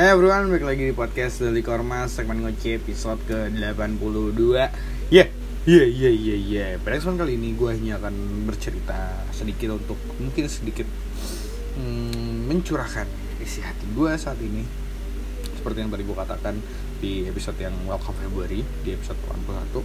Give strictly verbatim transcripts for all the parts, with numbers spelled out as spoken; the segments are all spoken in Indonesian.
Hey everyone, balik lagi di podcast Deli Korma, segmen ngoceh episode ke delapan puluh dua. Ya, ya, ya, ya, ya. Pada kesempatan kali ini gue hanya akan bercerita sedikit untuk mungkin sedikit hmm, mencurahkan isi hati gue saat ini. Seperti yang tadi gue katakan di episode yang Welcome February, di episode delapan puluh satu.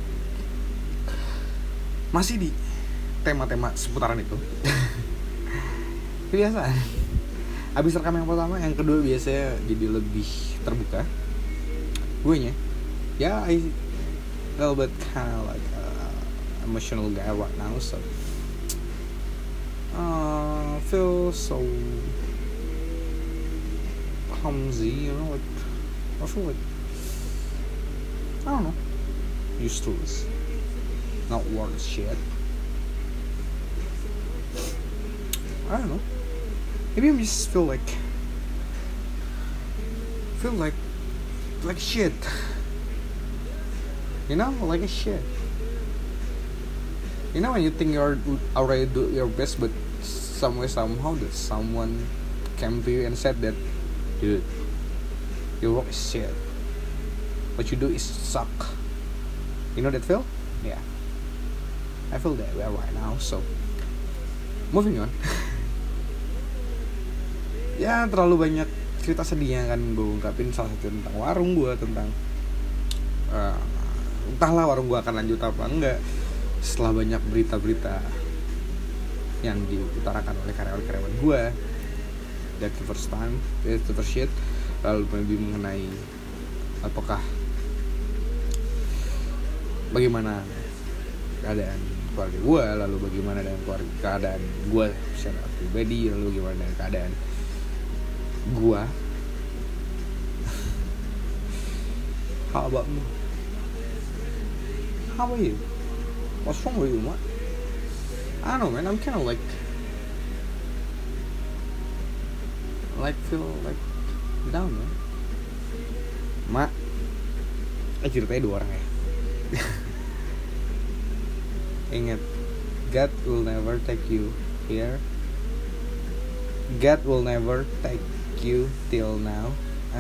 Masih di tema-tema seputaran itu. Kebiasaan. Habis rekam yang pertama, yang kedua biasanya jadi lebih terbuka. Gue nya, ya I little bit kind of like uh, emotional guy right now, so uh, feel so clumsy, you know, like I feel like I don't know, useless, not worth shit. I don't know. Maybe I just feel like feel like like shit. You know, like a shit. You know when you think you're already do your best, but some way somehow that someone came to you and said that, dude, your work is shit. What you do is suck. You know that feel? Yeah. I feel that way right now. So, moving on. Ya terlalu banyak cerita sedihnya kan gue ungkapin, salah satu tentang warung gue, tentang uh, entahlah warung gue akan lanjut apa enggak setelah banyak berita-berita yang diutarakan oleh karyawan-karyawan gue. That's the first time, that's the first shit. Lalu lebih mengenai apakah bagaimana keadaan keluarga gue, lalu bagaimana dengan keluarga, keadaan gue secara pribadi, lalu bagaimana dengan keadaan gua. How about me? How about you? What's wrong with you, man? I don't know, man. I'm kind of like like feel like down, man. Mak, eh ceritanya dua orang ya. Ingat, God will never take you here. God will never take you till now, eh?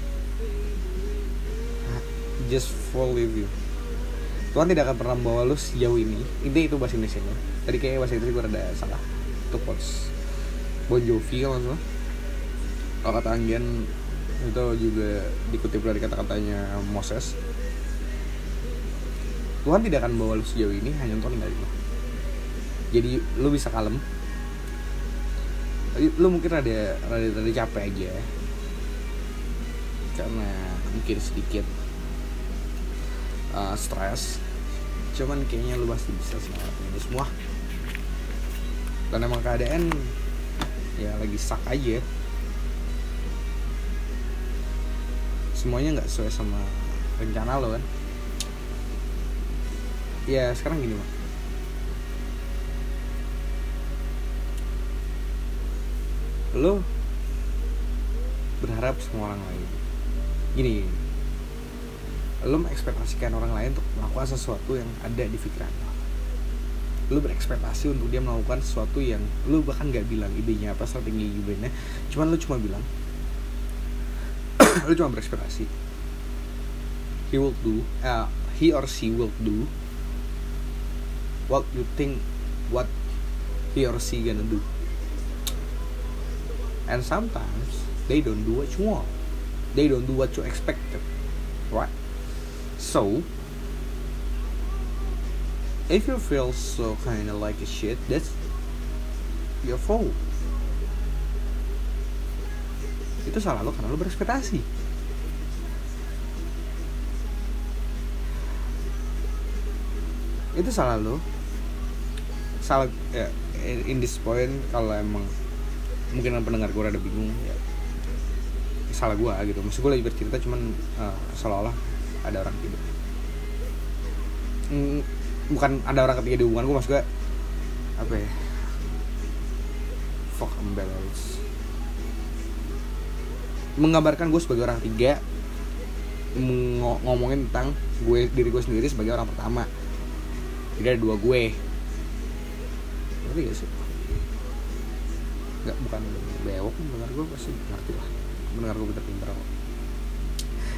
Just forgive you. Tuhan tidak akan pernah membawa lu sejauh ini. Ini itu bahasa Indonesia-nya. Tadi kayaknya bahasa Inggris gue ada salah. Itu quotes Bon Jovi kalau nggak salah. Kalau kata Anggian itu juga dikutip dari kata-katanya Moses. Tuhan tidak akan membawa lu sejauh ini hanya untuk ninggalin lu. Jadi lu bisa kalem. Lu mungkin rada rada rada capek aja karena mungkin sedikit uh, stres, cuman kayaknya lu pasti bisa ngelakuin ini semua. Dan emang keadaan ya lagi sak aja, semuanya nggak sesuai sama rencana lo kan. Ya sekarang gini mah, lo berharap sama orang lain gini, lo mengekspektasikan orang lain untuk melakukan sesuatu yang ada di pikiran lo. Lo berekspektasi untuk dia melakukan sesuatu yang lo bahkan gak bilang idenya apa, strategi gimana, cuman lo cuma bilang lo cuma berekspektasi he will do uh, he or she will do what you think what he or she gonna do. And sometimes they don't do what you want. They don't do what you expected, right? So, if you feel so kind of like a shit, that's your fault. Itu salah lo karena lo berekspektasi. Itu salah lo. Salah ya, in this point kalau emang mungkin pendengar gue rada bingung ya, salah gue gitu. Maksud gue lagi bercerita cuman uh, seolah-olah ada orang ketiga. Hmm, bukan ada orang ketiga di hubungan gue, maksud gue apa ya, fuck imbalance, menggambarkan gue sebagai orang ketiga, ng- ngomongin tentang gue, diri gue sendiri sebagai orang pertama. Jadi ada dua gue, ngerti gak sih? Nggak, bukan bewok, mendengar gue pasti ngerti lah, mendengar gue pinter-pinter kok.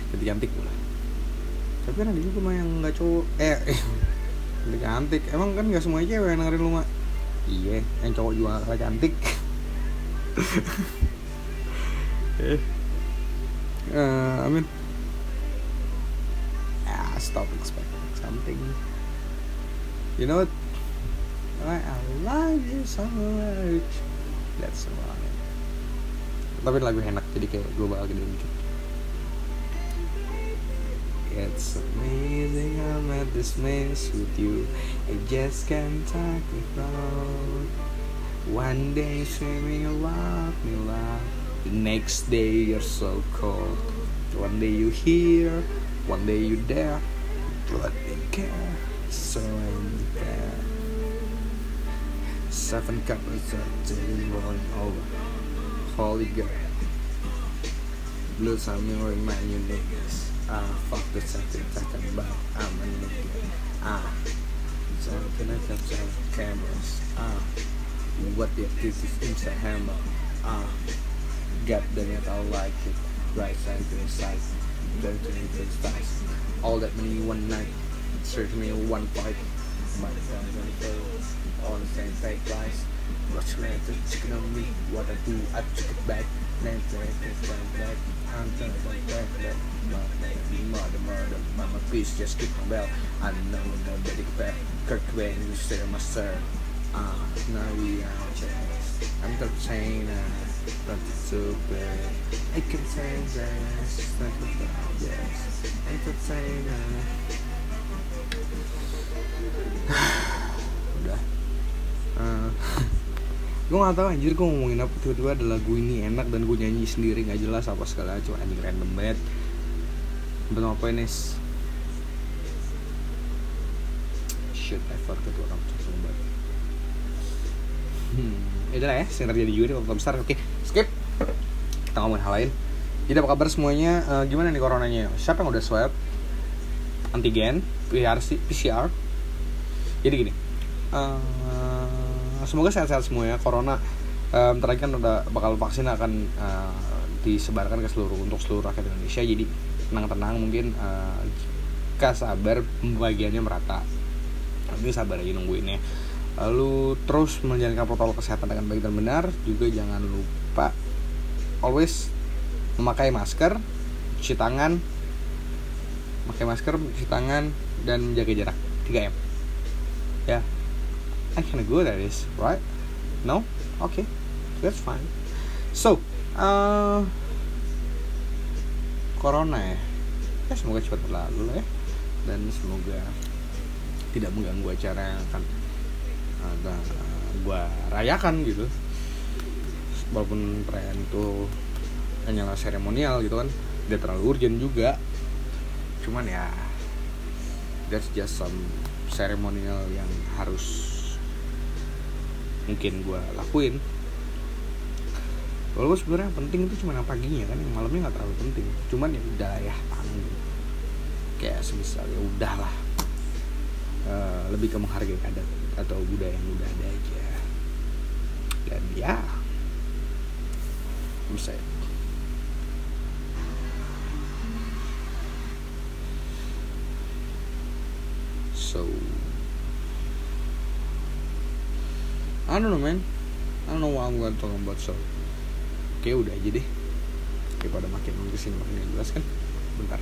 cantik pula. Tapi kan ada juga mah yang nggak cowok, eh, eh cantik cantik. Emang kan nggak semua cewek yang dengerin lu mah. Iya, yang cowok juga nggak cantik. eh, uh, I mean, ah, stop expecting something. You know what? I, I love you so much. That's right. Tapi lagu enak, jadi kayak global gede dikit. It's amazing I met this place with you. I just can't talk about. One day swimming you love me love. The next day you're so cold. One day you here, one day you there. Let me care, so I'm there. Seven couples are rolling over. Holy girl. Blue time you remind you niggas. Ah, fuck the something talking about. I'm a nigga. Ah, so can I capture cameras? Ah, what if this is inside hammer? Ah, God damn it, I like it. Right side to the side, then to the side. All that money one night, certainly one fight. My friends and foes, all the same fake lies. What's meant to chicken on me? What I do, I took it back. Then say it's back. I'm turning back, back. Murder, murder, mama please just keep my bell. I know nobody back. Kirk Wayne, you say my sir. Ah, uh, now we are changed. I'm the chain, not too bad. I can change this, not too bad, yes. I'm the chain. Udah. Uh, gue gak tau anjir gue ngomongin apa, tiba-tiba ada lagu ini enak dan gue nyanyi sendiri gak jelas apa segala, cuma anjing random banget. Udah ngapain nis? Shit, I forgot what I'm talking about. Hmm, ya udah lah ya, yang terjadi juga di waktu besar. Oke, skip. Kita ngomongin hal lain. Jadi apa kabar semuanya? Uh, gimana nih coronanya? Siapa yang udah swab? Antigen, P R C, P C R. Jadi gini, uh, semoga sehat-sehat semuanya. Corona um, terakhir kan udah bakal vaksin akan uh, disebarkan ke seluruh untuk seluruh rakyat Indonesia. Jadi tenang-tenang, mungkin uh, jika sabar pembagiannya merata. Tapi sabar aja nungguinnya. Lalu terus menjalankan protokol kesehatan dengan baik dan benar. Juga jangan lupa always memakai masker, cuci tangan, pakai masker, cuci tangan, dan menjaga jarak tiga M. Ya, yeah. I kinda good at this, right? No? Okay, that's fine. So, uh, corona ya, ya semoga cepat berlalu lah ya, dan semoga tidak mengganggu acara yang akan uh, gue rayakan gitu. Walaupun perayaan itu hanyalah seremonial gitu kan, tidak terlalu urgent juga. Cuman ya, that's just some seremonial yang harus mungkin gue lakuin. Walaupun sebenarnya penting itu cuma yang paginya kan, yang malamnya nggak terlalu penting. Cuman ya udah ya tanggung. Kayak semisal ya udahlah, uh, lebih ke menghargai adat atau budaya yang udah ada aja. Dan ya, bisa ya. So, I don't know man, I don't know what I'm gonna talk about. So, oke okay, udah aja deh, daripada makin kesini makin gak jelas kan. Bentar.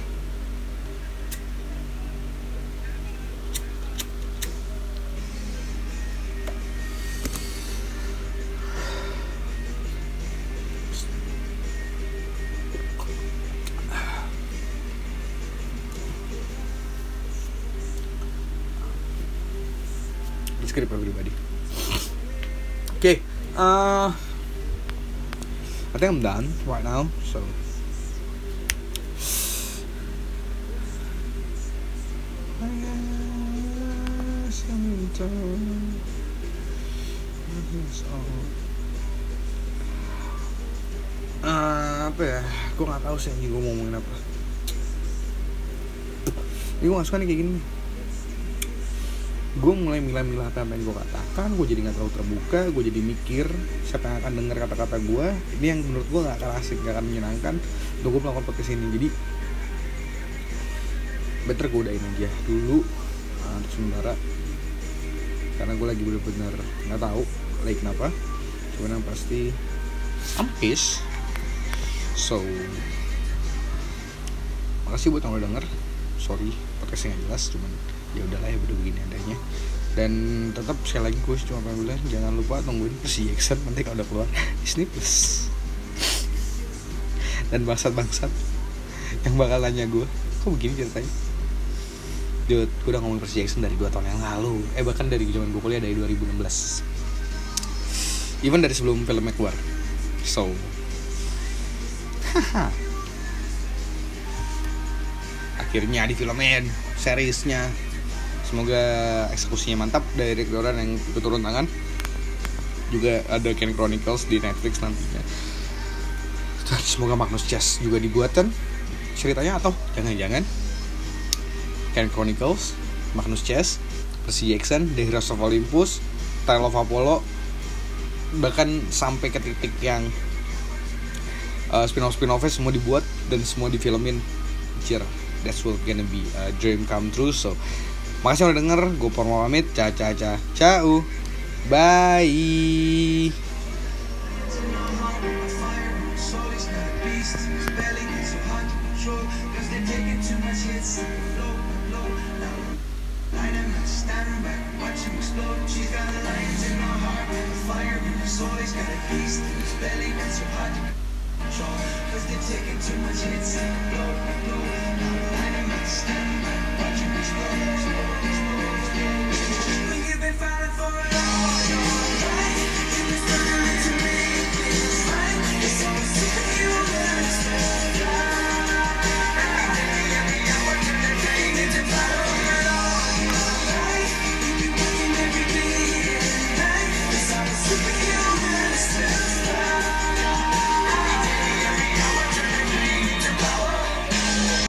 Describe everybody. Okay, uh, I think I'm done right now. So, uh, apa ya? Gue nggak tahu sih gue mau ngomongin apa. Gue nggak suka nih kayak gini. Gue mulai milah-milah apa yang gue katakan, gue jadi nggak terlalu terbuka, gue jadi mikir siapa yang akan dengar kata-kata gue. Ini yang menurut gue nggak akan asik, nggak akan menyenangkan untuk gue melakukan podcast ini. Jadi better gue udahin aja dulu uh, untuk sementara, karena gue lagi bener-bener nggak tahu lagi kenapa. Cuman yang pasti I'm pissed. So makasih buat yang udah denger. Sorry podcastnya nggak jelas, cuman ya udahlah ya, udah begini adanya. Dan tetap sekali lagi gue cuma pengen bilang, jangan lupa tungguin Percy Jackson nanti kalau udah keluar Disney Plus. Dan bangsat-bangsat yang bakal nanya gue, kok begini ceritanya? Dude, gue udah ngomong Percy Jackson dari dua tahun yang lalu. Eh bahkan dari zaman gue kuliah, dari dua ribu enam belas. Even dari sebelum filmnya keluar. So haha, akhirnya di filmin seriesnya. Semoga eksekusinya mantap dari Rick Doran yang turun tangan. Juga ada Ken Chronicles di Netflix nantinya. Semoga Magnus Chess juga dibuatkan ceritanya, atau jangan-jangan Ken Chronicles, Magnus Chess, Percy Jackson, The Heroes of Olympus, Trial of Apollo, bahkan sampai ke titik yang uh, spin-off spin-offnya semua dibuat dan semua difilmin. Anjir, that's will gonna be a dream come true. So makasih udah denger, gue Pormo pamit, ca ca ca ciao, bye.